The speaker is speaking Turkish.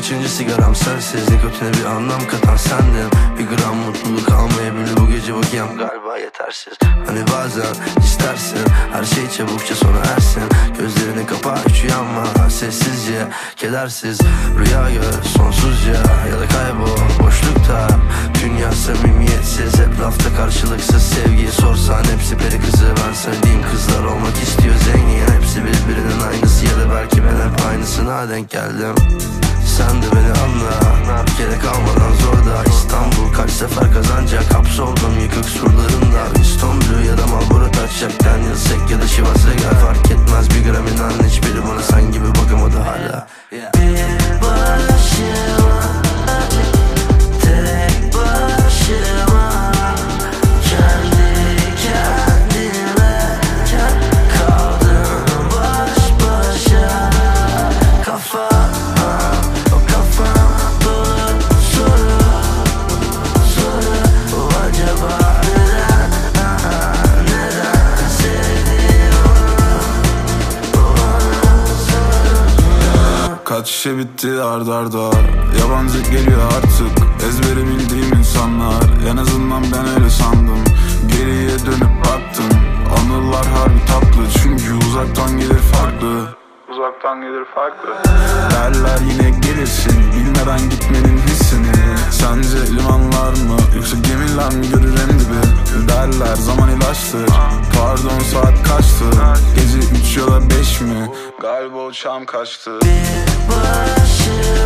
kaçıncı sigaram sensiz, nikotine bir anlam katan sendin. Bir gram mutluluk almayabilir bu gece, bakayım galiba yetersiz. Hani bazen istersin her şey çabukça sona ersin. Gözlerini kapa, hiç uyanma, sessizce, kedersiz. Rüya gör sonsuzca ya da kaybol boşlukta. Dünya samimiyetsiz, hep lafta karşılıksız. Sevgiyi sorsan hepsi peri kızı. Ben sevdiğim kızlar olmak istiyor zengin. Hepsi birbirinin aynısı ya da belki ben hep aynısına denk geldim. Sen de beni anla, bir kere kalmadan zorda. İstanbul kaç sefer kazanacak, hapsoldum yıkık surlarında. İstanbul ya da Marlboro taşacak, Daniel Sek ya da Chivas Regal. Fark etmez bir gram, inan hiçbiri bana sen gibi bakamadı hala. Bir başıma, tek başıma, kendi kendime kaldım baş başa. Kafa kaç şişe bitti ard arda. Yabancı geliyor artık, ezberi bildiğim insanlar. En azından ben öyle sandım. Geriye dönüp baktım, anılar harbi tatlı. Çünkü uzaktan gelir farklı. Uzaktan gelir farklı. Derler yine gelirsin, bilmeden gitmenin hissini. Sence limanlar mı yoksa gemiler mi görür en dibi? Derler zaman ilaçtır, pardon saat kaçtı? Gece 3 ya da 5 mi? Galiba uçağım kaçtı. Bir başım